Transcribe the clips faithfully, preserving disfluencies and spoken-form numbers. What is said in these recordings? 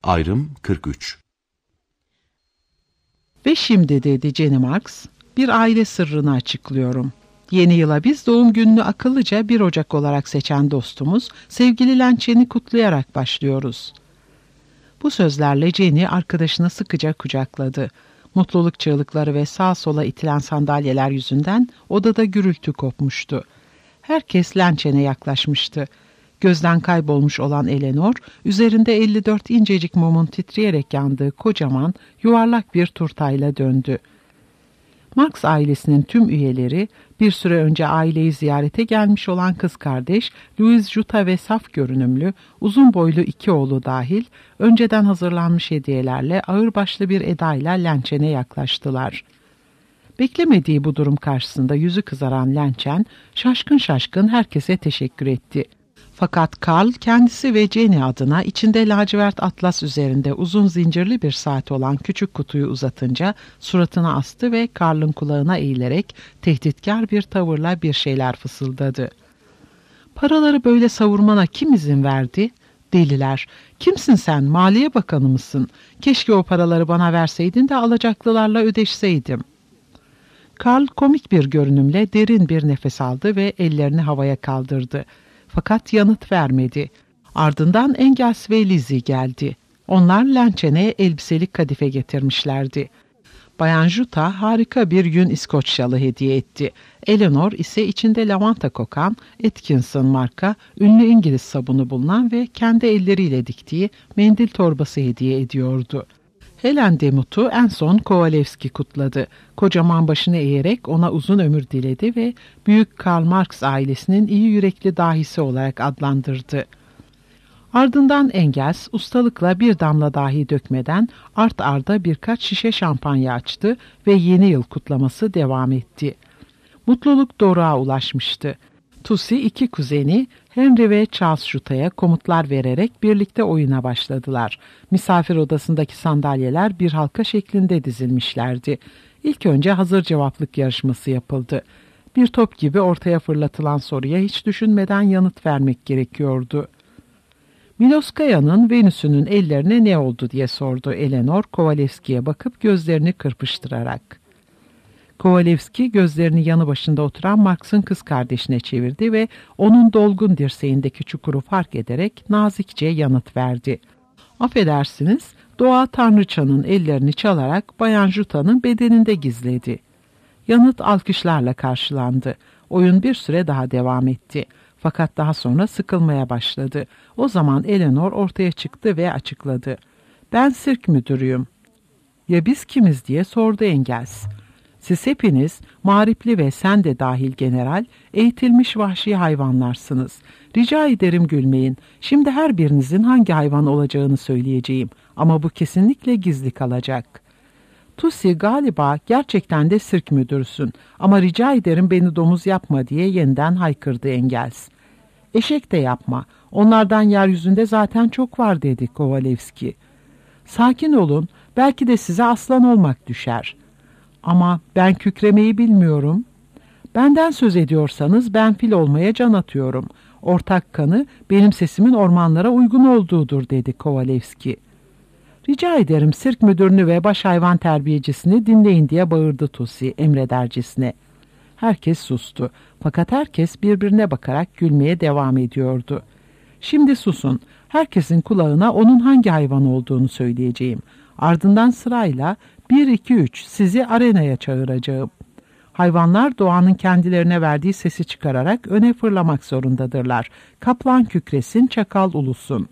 Ayrım kırk üç. Ve şimdi dedi Jenny Marks, bir aile sırrını açıklıyorum. Yeni yıla biz doğum gününü akıllıca bir Ocak olarak seçen dostumuz sevgili Lençen'i kutlayarak başlıyoruz. Bu sözlerle Jenny arkadaşını sıkıca kucakladı. Mutluluk çığlıkları ve sağa sola itilen sandalyeler yüzünden odada gürültü kopmuştu. Herkes Lençen'e yaklaşmıştı. Gözden kaybolmuş olan Eleanor, üzerinde elli dört incecik mumun titreyerek yandığı kocaman, yuvarlak bir turtayla döndü. Marks ailesinin tüm üyeleri, bir süre önce aileyi ziyarete gelmiş olan kız kardeş, Louise Jutta ve saf görünümlü, uzun boylu iki oğlu dahil, önceden hazırlanmış hediyelerle ağırbaşlı bir edayla Lençen'e yaklaştılar. Beklemediği bu durum karşısında yüzü kızaran Lençen, şaşkın şaşkın herkese teşekkür etti. Fakat Karl kendisi ve Jenny adına içinde lacivert atlas üzerinde uzun zincirli bir saat olan küçük kutuyu uzatınca suratına astı ve Karl'ın kulağına eğilerek tehditkar bir tavırla bir şeyler fısıldadı. "Paraları böyle savurmana kim izin verdi? Deliler! Kimsin sen? Maliye Bakanı mısın? Keşke o paraları bana verseydin de alacaklılarla ödeşseydim." Karl komik bir görünümle derin bir nefes aldı ve ellerini havaya kaldırdı. Fakat yanıt vermedi. Ardından Engels ve Lizzie geldi. Onlar Lençen'e elbiselik kadife getirmişlerdi. Bayan Jutta harika bir yün İskoç şalı hediye etti. Eleanor ise içinde lavanta kokan, Atkinson marka, ünlü İngiliz sabunu bulunan ve kendi elleriyle diktiği mendil torbası hediye ediyordu. Helen Demut'u en son Kowalewski kutladı. Kocaman başını eğerek ona uzun ömür diledi ve büyük Karl Marx ailesinin iyi yürekli dahisi olarak adlandırdı. Ardından Engels ustalıkla bir damla dahi dökmeden art arda birkaç şişe şampanya açtı ve yeni yıl kutlaması devam etti. Mutluluk doruğa ulaşmıştı. Tussie iki kuzeni Henry ve Charles Jutta'ya komutlar vererek birlikte oyuna başladılar. Misafir odasındaki sandalyeler bir halka şeklinde dizilmişlerdi. İlk önce hazır cevaplık yarışması yapıldı. Bir top gibi ortaya fırlatılan soruya hiç düşünmeden yanıt vermek gerekiyordu. Miloskaya'nın Venüs'ünün ellerine ne oldu diye sordu Eleanor Kowalewski'ye bakıp gözlerini kırpıştırarak. Kowalewski gözlerini yanı başında oturan Marx'ın kız kardeşine çevirdi ve onun dolgun dirseğindeki çukuru fark ederek nazikçe yanıt verdi. "Affedersiniz, doğa tanrıçanın ellerini çalarak Bayan Jutta'nın bedeninde gizledi." Yanıt alkışlarla karşılandı. Oyun bir süre daha devam etti. Fakat daha sonra sıkılmaya başladı. O zaman Eleanor ortaya çıktı ve açıkladı. "Ben sirk müdürüyüm." "Ya biz kimiz?" diye sordu Engels. "Siz hepiniz, mağripli ve sen de dahil general, eğitilmiş vahşi hayvanlarsınız. Rica ederim gülmeyin. Şimdi her birinizin hangi hayvan olacağını söyleyeceğim. Ama bu kesinlikle gizli kalacak." "Tussie, galiba gerçekten de sirk müdürüsün. Ama rica ederim beni domuz yapma," diye yeniden haykırdı Engels. "Eşek de yapma. Onlardan yeryüzünde zaten çok var," dedi Kowalewski. "Sakin olun. Belki de size aslan olmak düşer." "Ama ben kükremeyi bilmiyorum." "Benden söz ediyorsanız ben fil olmaya can atıyorum. Ortak kanı benim sesimin ormanlara uygun olduğudur," dedi Kowalewski. "Rica ederim sirk müdürünü ve baş hayvan terbiyecisini dinleyin," diye bağırdı Tussie emredercesine. Herkes sustu. Fakat herkes birbirine bakarak gülmeye devam ediyordu. "Şimdi susun. Herkesin kulağına onun hangi hayvan olduğunu söyleyeceğim. Ardından sırayla bir iki üç sizi arenaya çağıracağım. Hayvanlar doğanın kendilerine verdiği sesi çıkararak öne fırlamak zorundadırlar. Kaplan kükresin, çakal ulusun."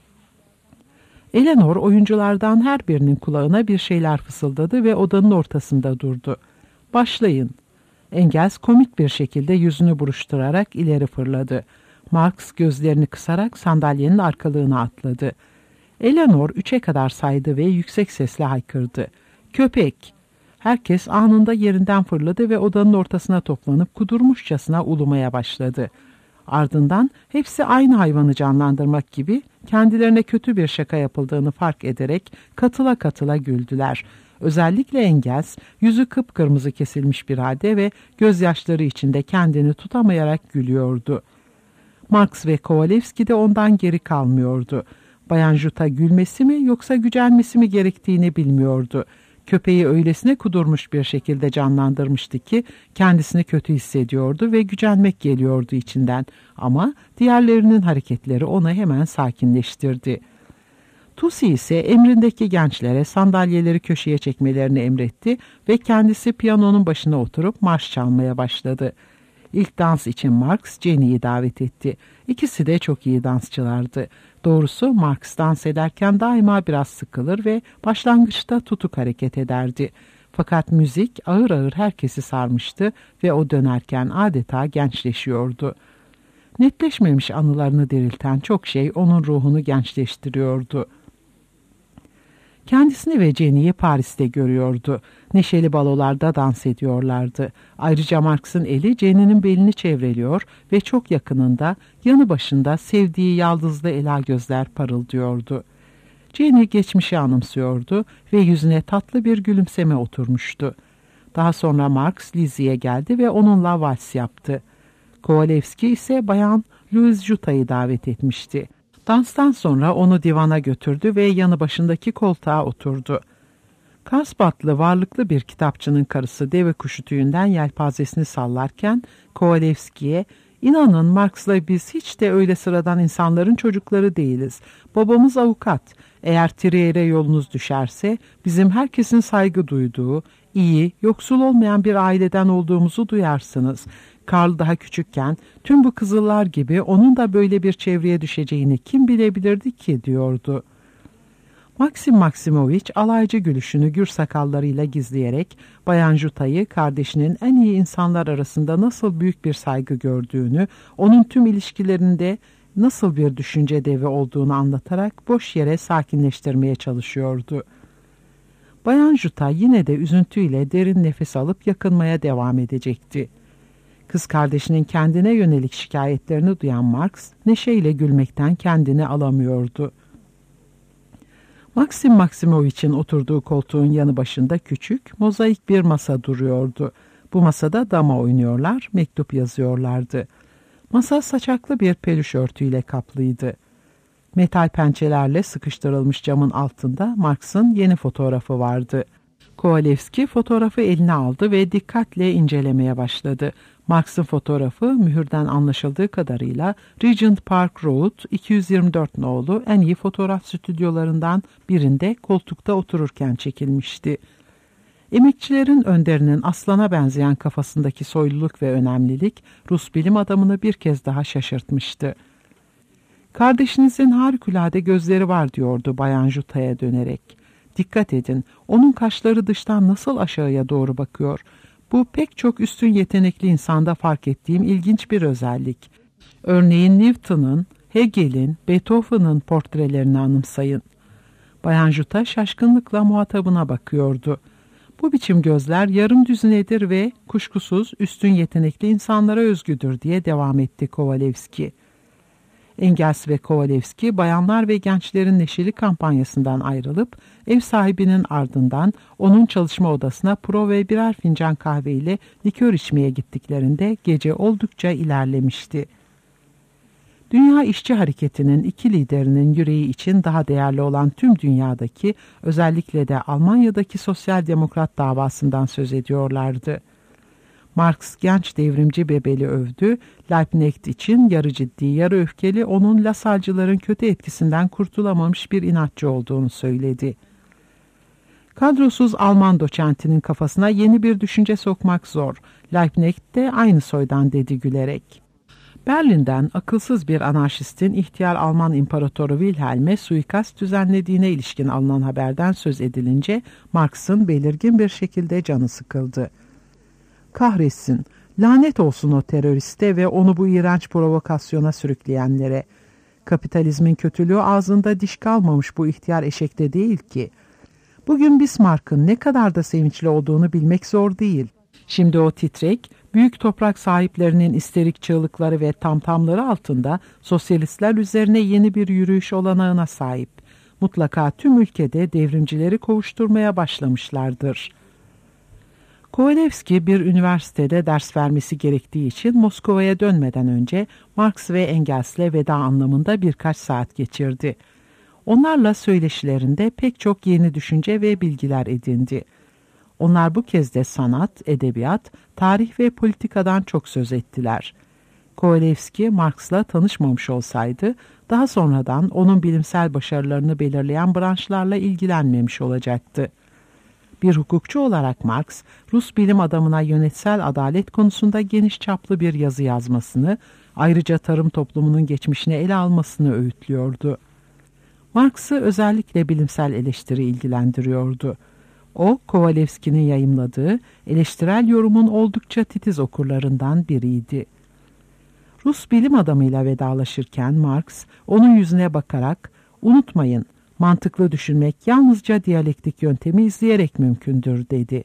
Eleanor oyunculardan her birinin kulağına bir şeyler fısıldadı ve odanın ortasında durdu. "Başlayın." Engels komik bir şekilde yüzünü buruşturarak ileri fırladı. Marx gözlerini kısarak sandalyenin arkalığına atladı. Eleanor üçe kadar saydı ve yüksek sesle haykırdı. "Köpek!" Herkes anında yerinden fırladı ve odanın ortasına toplanıp kudurmuşçasına ulumaya başladı. Ardından hepsi aynı hayvanı canlandırmak gibi kendilerine kötü bir şaka yapıldığını fark ederek katıla katıla güldüler. Özellikle Engels yüzü kıpkırmızı kesilmiş bir halde ve gözyaşları içinde kendini tutamayarak gülüyordu. Marx ve Kowalewski de ondan geri kalmıyordu. Bayan Juta gülmesi mi yoksa gücenmesi mi gerektiğini bilmiyordu. Köpeği öylesine kudurmuş bir şekilde canlandırmıştı ki kendisini kötü hissediyordu ve gücenmek geliyordu içinden. Ama diğerlerinin hareketleri onu hemen sakinleştirdi. Tusi ise emrindeki gençlere sandalyeleri köşeye çekmelerini emretti ve kendisi piyanonun başına oturup marş çalmaya başladı. İlk dans için Marx, Jenny'yi davet etti. İkisi de çok iyi dansçılardı. Doğrusu Marx dans ederken daima biraz sıkılır ve başlangıçta tutuk hareket ederdi. Fakat müzik ağır ağır herkesi sarmıştı ve o dönerken adeta gençleşiyordu. Netleşmemiş anılarını dirilten çok şey onun ruhunu gençleştiriyordu. Kendisini ve Jenny'yi Paris'te görüyordu. Neşeli balolarda dans ediyorlardı. Ayrıca Marx'ın eli Jenny'nin belini çevreliyor ve çok yakınında, yanı başında sevdiği yaldızlı ela gözler parıldıyordu. Jenny geçmişi anımsıyordu ve yüzüne tatlı bir gülümseme oturmuştu. Daha sonra Marx Lizzie'ye geldi ve onunla vals yaptı. Kowalewski ise Bayan Louise Juta'yı davet etmişti. Danstan sonra onu divana götürdü ve yanı başındaki koltuğa oturdu. Karspatlı varlıklı bir kitapçının karısı deve kuşu tüyünden yelpazesini sallarken Kowalewski'ye "İnanın Marx'la biz hiç de öyle sıradan insanların çocukları değiliz. Babamız avukat. Eğer Trier'e yolunuz düşerse bizim herkesin saygı duyduğu, iyi, yoksul olmayan bir aileden olduğumuzu duyarsınız. Karl daha küçükken tüm bu kızıllar gibi onun da böyle bir çevreye düşeceğini kim bilebilirdi ki diyordu. Maxim Maksimoviç alaycı gülüşünü gür sakallarıyla gizleyerek Bayan Juta'yı kardeşinin en iyi insanlar arasında nasıl büyük bir saygı gördüğünü, onun tüm ilişkilerinde nasıl bir düşünce devi olduğunu anlatarak boş yere sakinleştirmeye çalışıyordu. Bayan Juta yine de üzüntüyle derin nefes alıp yakınmaya devam edecekti. Kız kardeşinin kendine yönelik şikayetlerini duyan Marx, neşeyle gülmekten kendini alamıyordu. Maxim Maksimoviç'in oturduğu koltuğun yanı başında küçük, mozaik bir masa duruyordu. Bu masada dama oynuyorlar, mektup yazıyorlardı. Masa saçaklı bir peluş örtüyle kaplıydı. Metal pençelerle sıkıştırılmış camın altında Marx'ın yeni fotoğrafı vardı. Kowalewski fotoğrafı eline aldı ve dikkatle incelemeye başladı. Marx'ın fotoğrafı mühürden anlaşıldığı kadarıyla Regent Park Road iki yüz yirmi dört nolu en iyi fotoğraf stüdyolarından birinde koltukta otururken çekilmişti. Emekçilerin önderinin aslana benzeyen kafasındaki soyluluk ve önemlilik Rus bilim adamını bir kez daha şaşırtmıştı. "Kardeşinizin harikulade gözleri var," diyordu Bayan Juta'ya dönerek. "Dikkat edin, onun kaşları dıştan nasıl aşağıya doğru bakıyor. Bu pek çok üstün yetenekli insanda fark ettiğim ilginç bir özellik. Örneğin Newton'un, Hegel'in, Beethoven'ın portrelerini anımsayın." Bayan Juta şaşkınlıkla muhatabına bakıyordu. "Bu biçim gözler yarım düzinedir ve kuşkusuz üstün yetenekli insanlara özgüdür," diye devam etti Kowalewski. Engels ve Kowalewski bayanlar ve gençlerin neşeli kampanyasından ayrılıp ev sahibinin ardından onun çalışma odasına pro ve birer fincan kahve ile likör içmeye gittiklerinde gece oldukça ilerlemişti. Dünya İşçi Hareketi'nin iki liderinin yüreği için daha değerli olan tüm dünyadaki, özellikle de Almanya'daki sosyal demokrat davasından söz ediyorlardı. Marx genç devrimci Bebel'i övdü, Liebknecht için yarı ciddi yarı öfkeli onun Lasalcıların kötü etkisinden kurtulamamış bir inatçı olduğunu söyledi. Kadrosuz Alman doçentinin kafasına yeni bir düşünce sokmak zor. Liebknecht de aynı soydan dedi gülerek. Berlin'den akılsız bir anarşistin ihtiyar Alman İmparatoru Wilhelm'e suikast düzenlediğine ilişkin alınan haberden söz edilince Marx'ın belirgin bir şekilde canı sıkıldı. "Kahretsin, lanet olsun o teröriste ve onu bu iğrenç provokasyona sürükleyenlere. Kapitalizmin kötülüğü ağzında diş kalmamış bu ihtiyar eşekte değil ki. Bugün Bismarck'ın ne kadar da sevinçli olduğunu bilmek zor değil. Şimdi o titrek, büyük toprak sahiplerinin isterik çığlıkları ve tamtamları altında sosyalistler üzerine yeni bir yürüyüş olanağına sahip. Mutlaka tüm ülkede devrimcileri kovuşturmaya başlamışlardır." Kowalewski bir üniversitede ders vermesi gerektiği için Moskova'ya dönmeden önce Marx ve Engels'le veda anlamında birkaç saat geçirdi. Onlarla söyleşilerinde pek çok yeni düşünce ve bilgiler edindi. Onlar bu kez de sanat, edebiyat, tarih ve politikadan çok söz ettiler. Kovalevski, Marx'la tanışmamış olsaydı, daha sonradan onun bilimsel başarılarını belirleyen branşlarla ilgilenmemiş olacaktı. Bir hukukçu olarak Marx, Rus bilim adamına yönetsel adalet konusunda geniş çaplı bir yazı yazmasını, ayrıca tarım toplumunun geçmişini ele almasını öğütlüyordu. Marx'ı özellikle bilimsel eleştiri ilgilendiriyordu. O, Kovalevski'nin yayımladığı eleştirel yorumun oldukça titiz okurlarından biriydi. Rus bilim adamıyla vedalaşırken Marx, onun yüzüne bakarak, "Unutmayın, mantıklı düşünmek yalnızca diyalektik yöntemi izleyerek mümkündür," dedi.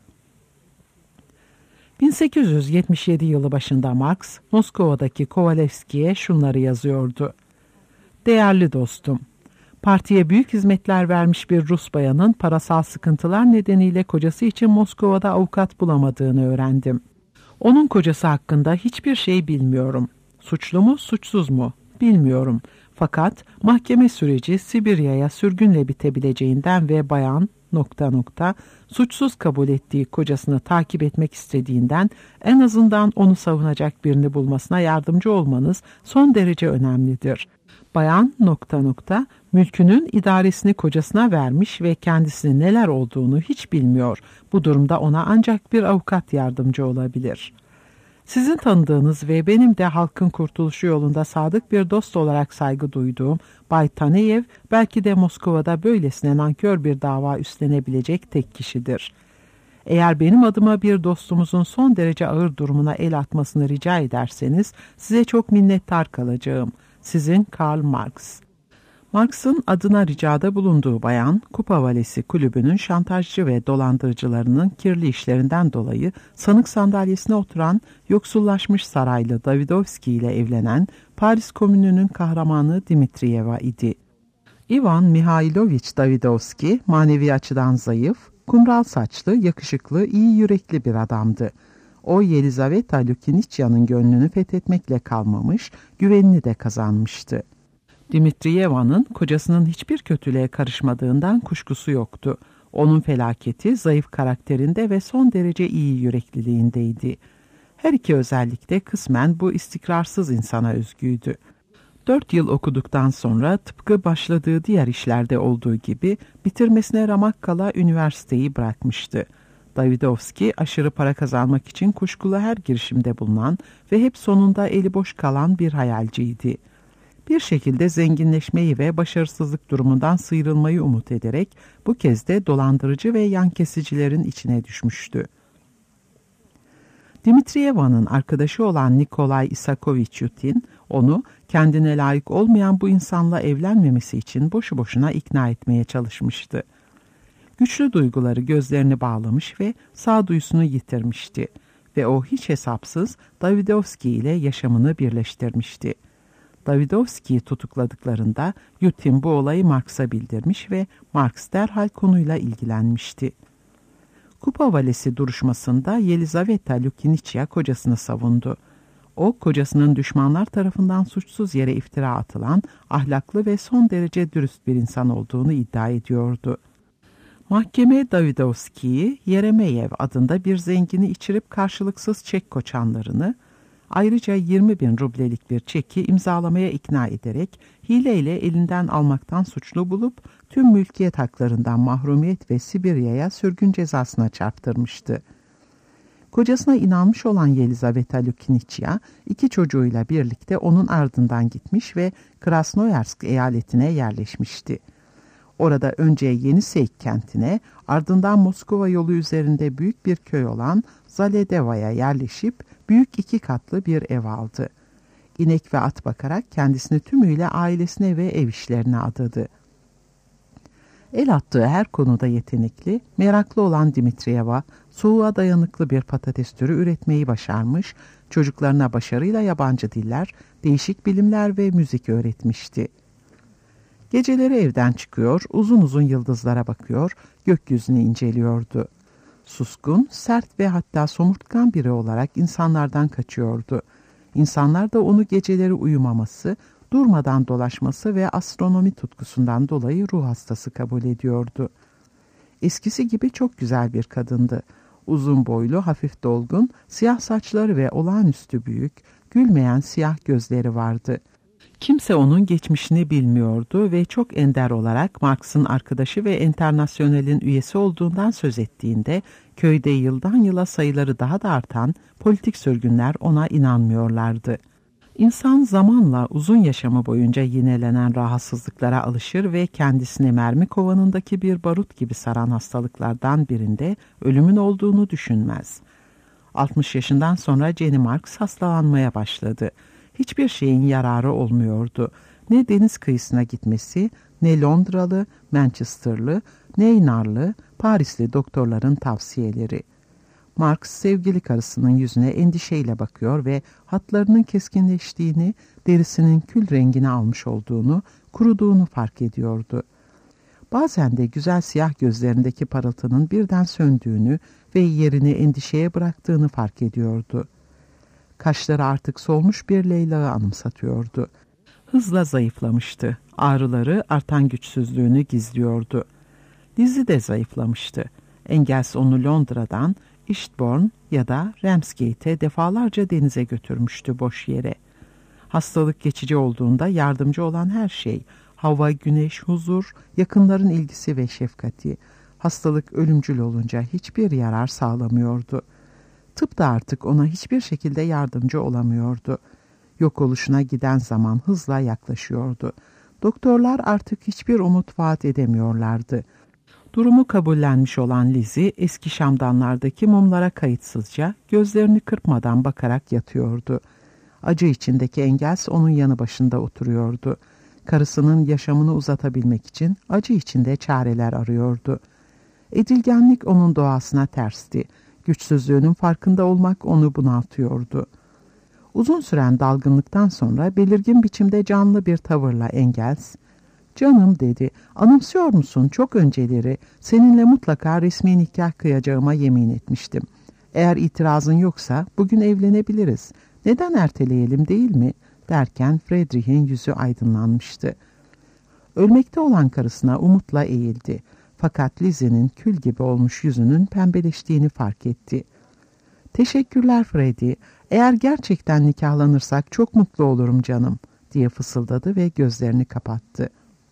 bin sekiz yüz yetmiş yedi yılı başında Marx, Moskova'daki Kovalevski'ye şunları yazıyordu. "Değerli dostum, partiye büyük hizmetler vermiş bir Rus bayanın parasal sıkıntılar nedeniyle kocası için Moskova'da avukat bulamadığını öğrendim. Onun kocası hakkında hiçbir şey bilmiyorum. Suçlu mu, suçsuz mu? Bilmiyorum. Fakat mahkeme süreci Sibirya'ya sürgünle bitebileceğinden ve bayan nokta nokta suçsuz kabul ettiği kocasını takip etmek istediğinden en azından onu savunacak birini bulmasına yardımcı olmanız son derece önemlidir. Bayan nokta nokta mülkünün idaresini kocasına vermiş ve kendisinin neler olduğunu hiç bilmiyor. Bu durumda ona ancak bir avukat yardımcı olabilir. Sizin tanıdığınız ve benim de halkın kurtuluşu yolunda sadık bir dost olarak saygı duyduğum Bay Taneyev belki de Moskova'da böylesine nankör bir dava üstlenebilecek tek kişidir. Eğer benim adıma bir dostumuzun son derece ağır durumuna el atmasını rica ederseniz size çok minnettar kalacağım. Sizin Karl Marx." Marx'ın adına ricada bulunduğu bayan, Kupa Valesi Kulübü'nün şantajcı ve dolandırıcılarının kirli işlerinden dolayı sanık sandalyesine oturan yoksullaşmış saraylı Davidovski ile evlenen Paris Komünü'nün kahramanı Dimitriyeva idi. Ivan Mihailovich Davidovski manevi açıdan zayıf, kumral saçlı, yakışıklı, iyi yürekli bir adamdı. O Yelizaveta Lukinichyan'ın gönlünü fethetmekle kalmamış, güvenini de kazanmıştı. Dimitriyeva'nın kocasının hiçbir kötülüğe karışmadığından kuşkusu yoktu. Onun felaketi zayıf karakterinde ve son derece iyi yürekliliğindeydi. Her iki özellik de kısmen bu istikrarsız insana özgüydü. Dört yıl okuduktan sonra tıpkı başladığı diğer işlerde olduğu gibi bitirmesine ramak kala üniversiteyi bırakmıştı. Davidovski aşırı para kazanmak için kuşkulu her girişimde bulunan ve hep sonunda eli boş kalan bir hayalciydi. Bir şekilde zenginleşmeyi ve başarısızlık durumundan sıyrılmayı umut ederek bu kez de dolandırıcı ve yan kesicilerin içine düşmüştü. Dimitriyeva'nın arkadaşı olan Nikolay Isakovich Yutin, onu kendine layık olmayan bu insanla evlenmemesi için boşu boşuna ikna etmeye çalışmıştı. Güçlü duyguları gözlerini bağlamış ve sağduyusunu yitirmişti ve o hiç hesapsız Davidovski ile yaşamını birleştirmişti. Davidovski'yi tutukladıklarında Yutin bu olayı Marx'a bildirmiş ve Marx derhal konuyla ilgilenmişti. Kupa Valesi duruşmasında Yelizaveta Lukinichya kocasını savundu. O, kocasının düşmanlar tarafından suçsuz yere iftira atılan, ahlaklı ve son derece dürüst bir insan olduğunu iddia ediyordu. Mahkeme Davidovski'yi Yeremeyev adında bir zengini içirip karşılıksız çek koçanlarını, ayrıca yirmi bin rublelik bir çeki imzalamaya ikna ederek hileyle elinden almaktan suçlu bulup tüm mülkiyet haklarından mahrumiyet ve Sibirya'ya sürgün cezasına çarptırmıştı. Kocasına inanmış olan Yelizaveta Lukinichya iki çocuğuyla birlikte onun ardından gitmiş ve Krasnoyarsk eyaletine yerleşmişti. Orada önce Yeniseyk kentine, ardından Moskova yolu üzerinde büyük bir köy olan Zaledeva'ya yerleşip büyük iki katlı bir ev aldı. İnek ve at bakarak kendisini tümüyle ailesine ve ev işlerine adadı. El attığı her konuda yetenekli, meraklı olan Dimitriyeva, soğuğa dayanıklı bir patates türü üretmeyi başarmış, çocuklarına başarıyla yabancı diller, değişik bilimler ve müzik öğretmişti. Geceleri evden çıkıyor, uzun uzun yıldızlara bakıyor, gökyüzünü inceliyordu. Suskun, sert ve hatta somurtkan biri olarak insanlardan kaçıyordu. İnsanlar da onu geceleri uyumaması, durmadan dolaşması ve astronomi tutkusundan dolayı ruh hastası kabul ediyordu. Eskisi gibi çok güzel bir kadındı. Uzun boylu, hafif dolgun, siyah saçları ve olağanüstü büyük, gülmeyen siyah gözleri vardı. Kimse onun geçmişini bilmiyordu ve çok ender olarak Marx'ın arkadaşı ve Enternasyonel'in üyesi olduğundan söz ettiğinde köyde yıldan yıla sayıları daha da artan politik sürgünler ona inanmıyorlardı. İnsan zamanla uzun yaşamı boyunca yinelenen rahatsızlıklara alışır ve kendisini mermi kovanındaki bir barut gibi saran hastalıklardan birinde ölümün olduğunu düşünmez. altmış yaşından sonra Jenny Marx hastalanmaya başladı. Hiçbir şeyin yararı olmuyordu. Ne deniz kıyısına gitmesi, ne Londralı, Manchesterlı, Neynarlı, Parisli doktorların tavsiyeleri. Marx sevgili karısının yüzüne endişeyle bakıyor ve hatlarının keskinleştiğini, derisinin kül rengini almış olduğunu, kuruduğunu fark ediyordu. Bazen de güzel siyah gözlerindeki parıltının birden söndüğünü ve yerini endişeye bıraktığını fark ediyordu. Kaşları artık solmuş bir Leyla'yı anımsatıyordu. Hızla zayıflamıştı. Ağrıları artan güçsüzlüğünü gizliyordu. Dizi de zayıflamıştı. Engels onu Londra'dan Eastbourne ya da Ramsgate'e defalarca denize götürmüştü boş yere. Hastalık geçici olduğunda yardımcı olan her şey, hava, güneş, huzur, yakınların ilgisi ve şefkati, hastalık ölümcül olunca hiçbir yarar sağlamıyordu. Tıp da artık ona hiçbir şekilde yardımcı olamıyordu. Yok oluşuna giden zaman hızla yaklaşıyordu. Doktorlar artık hiçbir umut vaat edemiyorlardı. Durumu kabullenmiş olan Lizzie eski şamdanlardaki mumlara kayıtsızca gözlerini kırpmadan bakarak yatıyordu. Acı içindeki Engels onun yanı başında oturuyordu. Karısının yaşamını uzatabilmek için acı içinde çareler arıyordu. Edilgenlik onun doğasına tersti. Güçsüzlüğünün farkında olmak onu bunaltıyordu. Uzun süren dalgınlıktan sonra belirgin biçimde canlı bir tavırla Engels, "Canım," dedi, "anımsıyor musun çok önceleri seninle mutlaka resmi nikah kıyacağıma yemin etmiştim. Eğer itirazın yoksa bugün evlenebiliriz. Neden erteleyelim değil mi?" derken Friedrich'in yüzü aydınlanmıştı. Ölmekte olan karısına umutla eğildi. Fakat Lizzie'nin kül gibi olmuş yüzünün pembeleştiğini fark etti. "Teşekkürler Freddy. Eğer gerçekten nikahlanırsak çok mutlu olurum canım," diye fısıldadı ve gözlerini kapattı.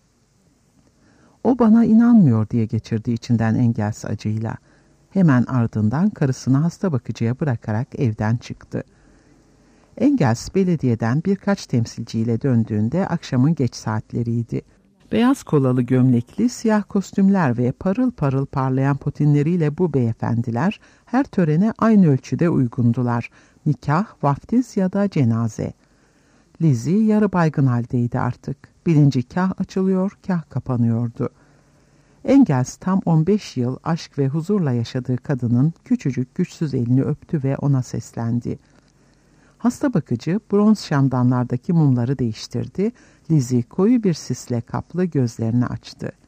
"O bana inanmıyor," diye geçirdi içinden Engels acıyla. Hemen ardından karısını hasta bakıcıya bırakarak evden çıktı. Engels belediyeden birkaç temsilciyle döndüğünde akşamın geç saatleriydi. Beyaz kolalı gömlekli, siyah kostümler ve parıl parıl parlayan potinleriyle bu beyefendiler her törene aynı ölçüde uygundular. Nikah, vaftiz ya da cenaze. Lizzie yarı baygın haldeydi artık. Bilinci kah açılıyor, kah kapanıyordu. Engels tam on beş yıl aşk ve huzurla yaşadığı kadının küçücük güçsüz elini öptü ve ona seslendi. Hasta bakıcı bronz şamdanlardaki mumları değiştirdi. Lizzie koyu bir sisle kaplı gözlerini açtı.